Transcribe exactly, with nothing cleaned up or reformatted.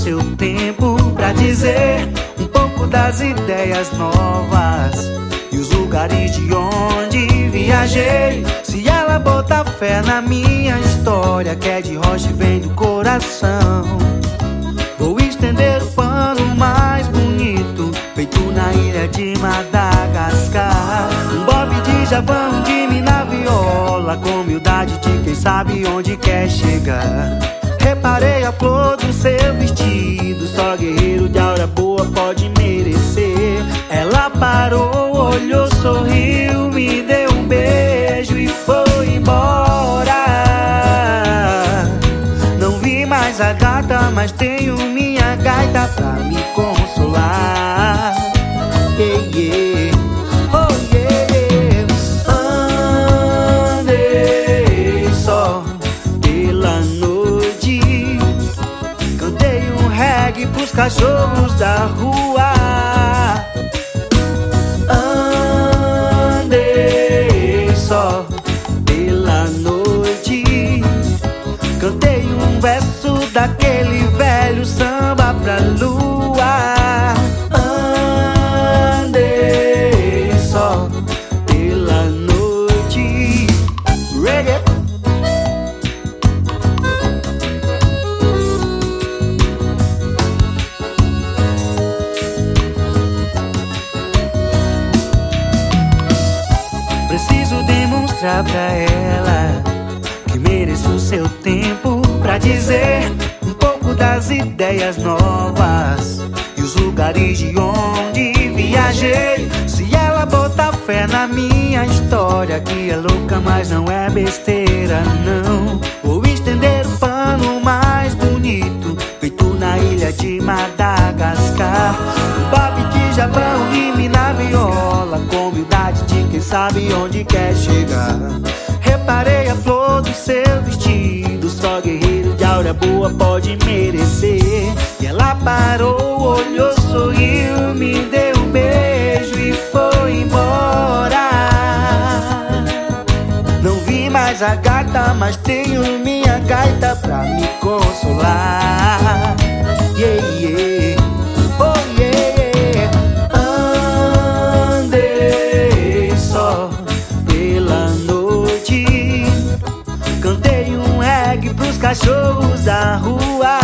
seu tempo pra dizer um pouco das ideias novas e os lugares de onde viajei. Se ela botar fé na minha história, que é de rocha e vem do coração, vou estender o pano mais bonito, feito na ilha de Madagascar. Um bob de Javão de mim na viola, com humildade de quem sabe onde quer chegar. Reparei a flor do seu vestido, só guerreiro de aura boa pode merecer. Ela parou, olhou, sorriu, me deu um beijo e foi embora. Não vi mais a gata, mas tenho minha gaita pra me consolar. Yeah, yeah. Oh, yeah, yeah. Andei só pela noite, cantei um reggae pros cachorros da rua. Andei só pela noite, cantei um verso daquele velho samba pra lua. Andei só pela noite. Reggae. Preciso demonstrar pra ela que mereço seu tempo pra dizer um pouco das ideias novas e os lugares de onde viajei. Se ela botar fé na minha história, que é louca, mas não é besteira, não. Vou estender o pano mais bonito, feito na ilha de Madagascar. Um bob de Javão e me na viola, com humildade de quem sabe onde quer chegar. Reparei a flor do seu vestido, só guerreiro de aura boa pode merecer. E ela parou, olhou, sorriu, me deu um beijo e foi embora. Não vi mais a gata, mas tenho minha gaita pra me consolar. Yeah, yeah. Oh, yeah. Andei só pela noite, cantei um reggae pros cachorros da rua.